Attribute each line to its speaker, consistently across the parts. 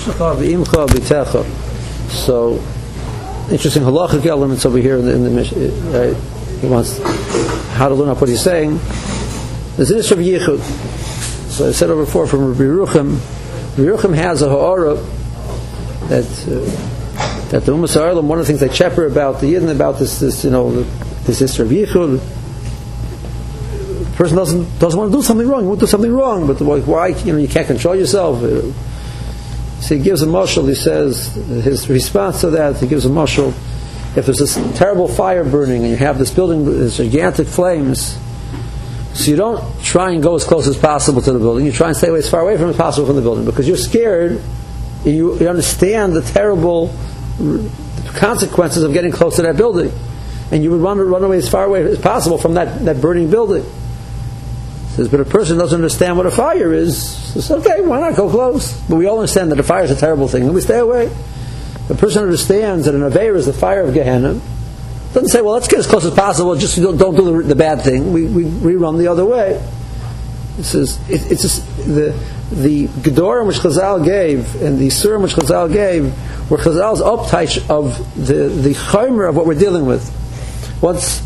Speaker 1: nafshecha v'imcha b'techa. So, interesting halachic elements over here in the Mishnah. Right? He wants how to learn up what he's saying. There's an issue of yichud. So I said over before from Rabbi Yerucham. Rabbi Yerucham has a ha'ara that the Umas Ha'olam, one of the things they chapter about the Yidden, about this issue of yichud. The person doesn't want to do something wrong. You want to do something wrong, but why? You can't control yourself. So he gives a mashal. He says his response to that. He gives a mashal. If there's this terrible fire burning and you have this building, this gigantic flames, so you don't try and go as close as possible to the building. You try and stay away as far away from as possible from the building because you're scared. You understand the terrible consequences of getting close to that building, and you would run away as far away as possible from that burning building. Says, but a person doesn't understand what a fire is. Says, okay, why not go close? But we all understand that a fire is a terrible thing, and we stay away. The person understands that an Aveira is the fire of Gehenna. Doesn't say, well, let's get as close as possible. Just don't do the bad thing. We run the other way. It says it's just the Gedorim which Chazal gave and the Surim which Chazal gave were Chazal's uptouch of the Chomer of what we're dealing with. Once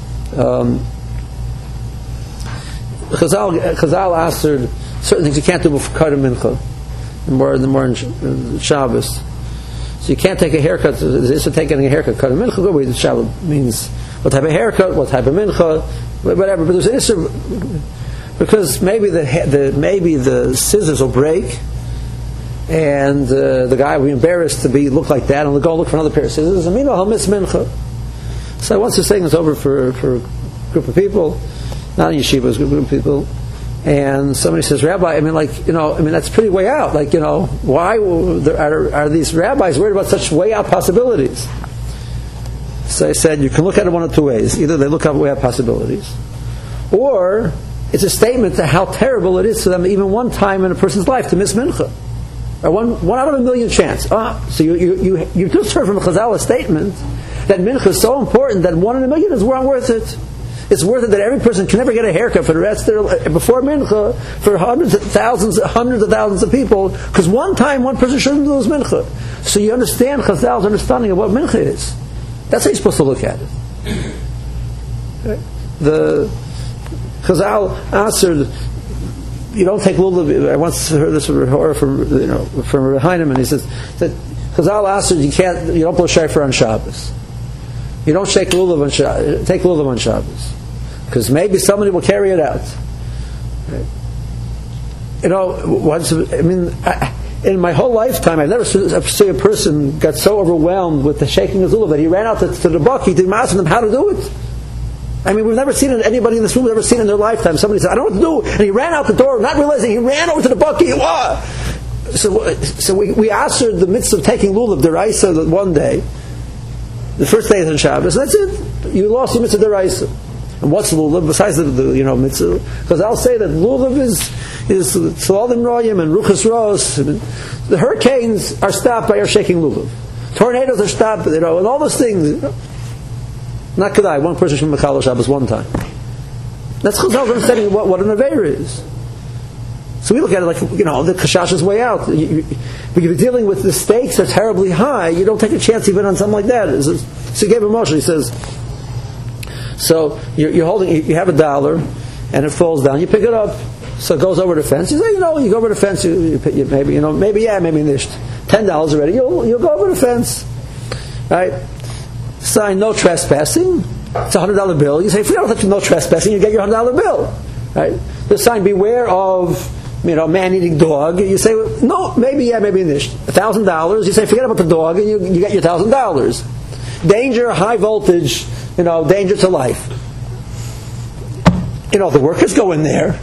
Speaker 1: Chazal answered certain things you can't do before Kadam Mincha, the more in Shabbos. So you can't take a haircut. It's taking a haircut. Kadam Mincha, good way. Shabbos means what type of haircut, what type of mincha, whatever. But there's an issue because maybe the scissors will break, and the guy will be embarrassed to look like that, and he'll go look for another pair of scissors. And meanwhile, he'll miss mincha. So once this thing is over for a group of people, not in yeshivas, a group of people, and somebody says, Rabbi, that's pretty way out. Why are these rabbis worried about such way out possibilities? So I said, you can look at it one of two ways. Either they look at way out possibilities, or it's a statement to how terrible it is for them even one time in a person's life to miss mincha. Or one out of a million chance. So you just heard from Chazal a statement that mincha is so important that 1 in a million is worth it. It's worth it that every person can never get a haircut for the rest of their before mincha for hundreds of thousands of people, because one time one person shouldn't lose mincha. So you understand Chazal's understanding of what mincha is. That's how you're supposed to look at it. The Chazal answered, you don't take lulav. I once heard this from Rabbi Heinemann, and he says that Chazal answered, you don't blow shofar on Shabbos. You don't take lulav on Shabbos, because maybe somebody will carry it out. Right? In my whole lifetime, I've never seen a person got so overwhelmed with the shaking of lulav that he ran out to the buck. He didn't ask them how to do it. We've never seen it. Anybody in this room has ever seen in their lifetime. Somebody said, "I don't know what to do," and he ran out the door, not realizing he ran over to the buck. So we answered the mitzvah of taking lulav deraisa one day. The first day is on Shabbos. That's it. You lost your mitzvah deraisa. And what's lulav besides the mitzvah? Because I'll say that lulav is tzaladim royim and ruchas ros. The hurricanes are stopped by our shaking lulav. Tornadoes are stopped, and all those things. Not kedai. One person should mechal Shabbos one time. That's Chazal's understanding what an aveira is. So we look at it like the kashash is way out. When you're dealing with the stakes are terribly high, you don't take a chance even on something like that. So he gave a motion. He says, so you're holding, you have $1 and it falls down. You pick it up, so it goes over the fence. You say, you go over the fence. Maybe maybe nicht. $10 already. You'll go over the fence, right? Sign no trespassing. It's a $100 bill. You say, if you don't touch no trespassing, you get your $100 bill, right? The sign, beware of man-eating dog. You say, no, maybe nicht. $1,000. You say, forget about the dog, and you get your $1,000. Danger, high voltage, danger to life. The workers go in there.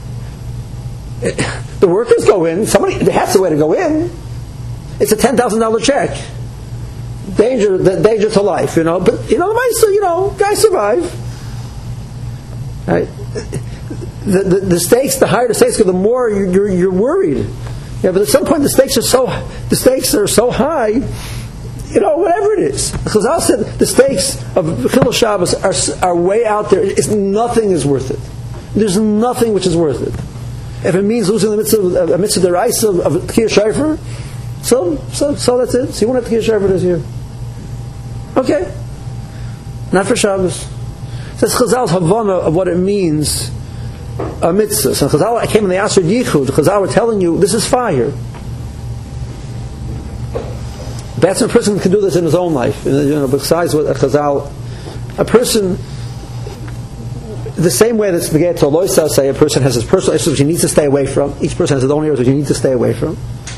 Speaker 1: The workers go in. That's the way to go in. It's a $10,000 check. Danger to life, but guys survive. Right? The stakes, the higher the stakes go, the more you're worried. Yeah, but at some point the stakes are so high, whatever it is. Chazal said the stakes of Chilul Shabbos are way out there. Nothing is worth it. There's nothing which is worth it. If it means losing a mitzvah deraisa of Kiyah Shofar, So that's it. So you won't have to get Shabbat this year. Okay. Not for Shabbos. That's Chazal's Havana of what it means, a mitzvah. So Chazal came in the Asher Yichud. Chazal were telling you, this is fire. That's a person can do this in his own life. Besides what Chazal, a person, the same way that Spaghetti Loisa say a person has his personal issues which he needs to stay away from. Each person has his own areas which he needs to stay away from.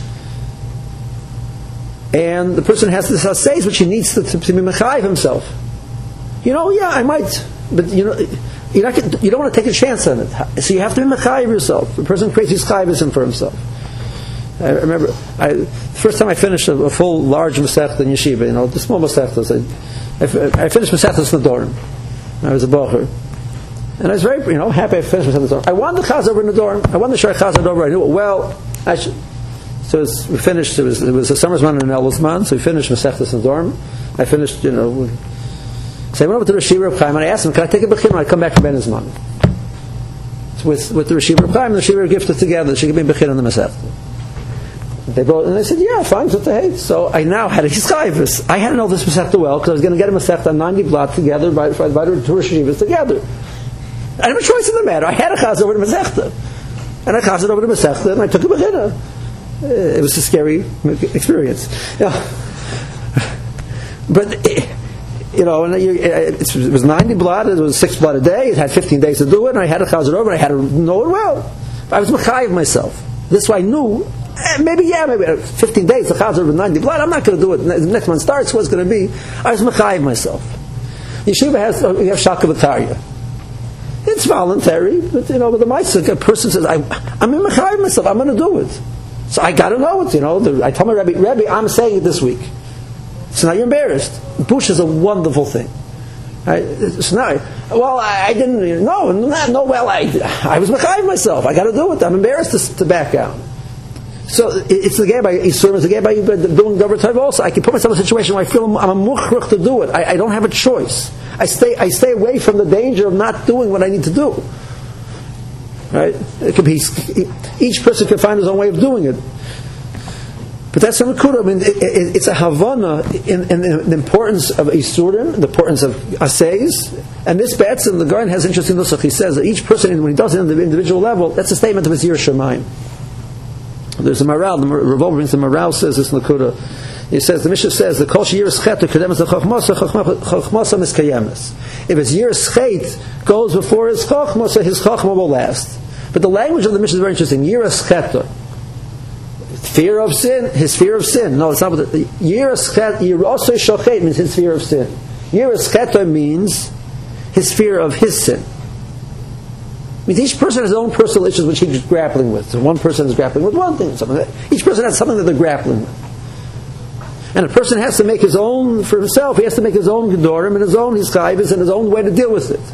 Speaker 1: And the person has this assays which he needs to be mechayiv himself. I might, but you don't want to take a chance on it. So you have to be mechayiv yourself. The person creates his chayivism for himself. I remember the first time I finished a full large Masechta in Yeshiva, the small Masechtas. I finished Masechtas Nedorim. I was a bocher. And I was very, happy I finished Masechtas Nedorim. I wanted the Chaz over Nedorim. I wanted the Shar Chaz over. I knew it well. So we finished. It was a summer's man and an Elul's man. So we finished Masechtas Nedorim. I finished, So I went over to the Rishi Reb Chaim and I asked him, "Can I take a bechira when I come back from Ben Izman?" With the Rishi Reb Chaim and the Rishi Reb gifted together, she gave me a bechira in the Masechta. They both, and they said, "Yeah, fine, so hate." So I now had a hischayvus. I had to know this Masechta well because I was going to get a Masechta 90 blot together by the two Rishivas together. I had a choice in the matter. I had a chaz over the Masechta, and I chazed it over the Masechta, and I took a bechira. It was a scary experience, but. It was 90 blood, it was 6 blood a day, it had 15 days to do it, and I had to chaz it over, and I had to know it well. I was mechayiv myself. This way I knew, maybe 15 days, the chaz over 90 blood, I'm not going to do it. The next month starts, what's going to be? I was mechayiv myself. Yeshiva we have shaka b'tarya. It's voluntary, but the Maisik, a person says, I'm in mechayiv myself, I'm going to do it. So I got to know it, I tell my Rebbe, I'm saying it this week. So now you're embarrassed. Bush is a wonderful thing. Right? So now, I didn't know. I was mechayiv myself. I got to do it. I'm embarrassed to back out. So it's the gay by Yisurim, it's the gay by doing Dover Tov also. I can put myself in a situation where I feel I'm a muchrach to do it. I don't have a choice. I stay away from the danger of not doing what I need to do. Right? It could be each person can find his own way of doing it. But that's a Nakuda. It's a Havana in the importance of Isurim, the importance of Assays. And this Batson, the Garden has interesting nusach. He says that each person, when he does it on the individual level, that's a statement of his Yirah Shamayim. There's a Maral, the Revolver brings the Maral says this Nakuda. He says, the Mishnah says, the Kol Sheyiras Chet Kedemas Chachmasa Miskayemos. If his Yiras Chet goes before his Chachmasa, his Chachma will last. But the language of the Mishnah is very interesting. Yiras Chet. Fear of sin, his fear of sin. No, it's not what Yiras Shochet means his fear of sin. Yiras Chet means his fear of his sin. I mean, each person has his own personal issues which he's grappling with. So one person is grappling with one thing. Each person has something that they're grappling with. And a person has to make his own, for himself, he has to make his own Gedorim and his own Hischayvus and his own way to deal with it.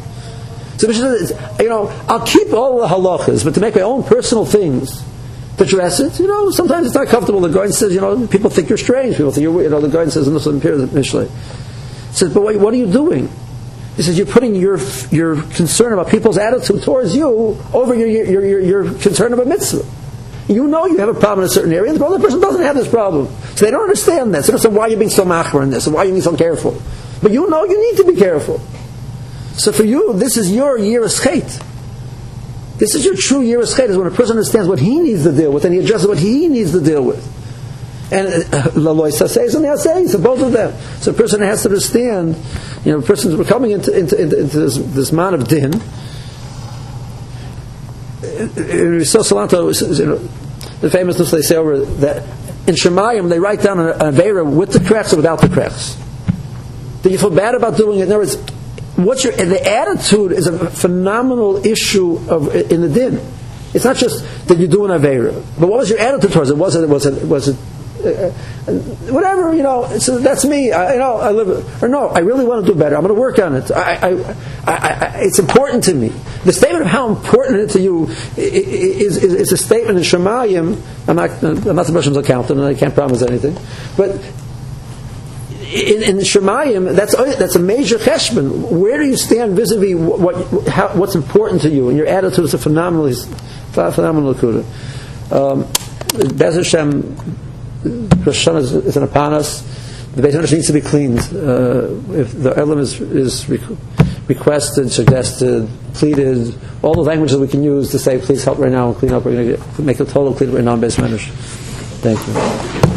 Speaker 1: So, I'll keep all the halachas, but to make my own personal things, to address it, sometimes it's not comfortable. The Goyen says, people think you're strange. People think you're weird. The Goyen says in the Mishlei. He says, but what are you doing? He says, you're putting your concern about people's attitude towards you over your concern about mitzvah. You have a problem in a certain area, and the other person doesn't have this problem. So they don't understand that. So they say, why are you being so machmer in this? And why are you being so careful? But you need to be careful. So for you, this is your Yiras Chet. This is your true Yiras Chet, is when a person understands what he needs to deal with, and he addresses what he needs to deal with. And Laloi Saseis and the Aseis, so both of them. So a person has to understand, we're coming into this man of din. So Salanto, the famous they say over that in Shemayim they write down an Aveira with the cracks or without the cracks. Do you feel bad about doing it? In other words, the attitude is a phenomenal issue in the din. It's not just that you do an Aveira, but what was your attitude towards it? Was it whatever, so that's me. I live, or no, I really want to do better. I'm going to work on it. It's important to me. The statement of how important it is to you is a statement in Shemayim. I'm not the Russian's accountant, and I can't promise anything. But in Shemayim, that's a major cheshbon. Where do you stand vis-a-vis what's important to you? And your attitude is a phenomenal kuda. Bez Hashem, Rosh Hashanah is upon us. The Beit Medrash needs to be cleaned. If the Elam is requested, suggested, pleaded, all the language that we can use to say, please help right now and clean up. We're going to make a total clean up right now in Beit Medrash. Thank you.